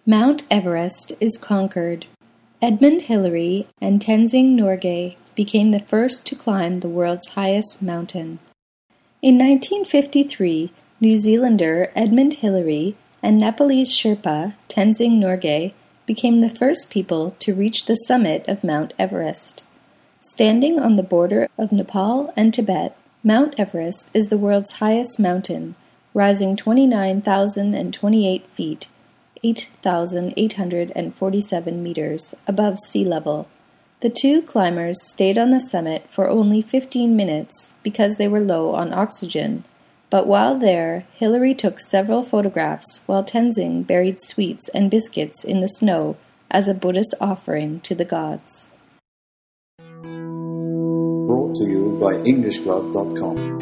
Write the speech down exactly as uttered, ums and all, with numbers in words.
Mount Everest is conquered. Edmund Hillary and Tenzing Norgay became the first to climb the world's highest mountain. In nineteen fifty-three, New Zealander Edmund Hillary and Nepalese Sherpa Tenzing Norgay became the first people to reach the summit of Mount Everest. Standing on the border of Nepal and Tibet, Mount Everest is the world's highest mountain, rising twenty-nine thousand twenty-eight feet, eight thousand eight hundred forty-seven meters above sea level. The two climbers stayed on the summit for only fifteen minutes because they were low on oxygen, but while there, Hillary took several photographs while Tenzing buried sweets and biscuits in the snow as a Buddhist offering to the gods. Brought to you by English Club dot com.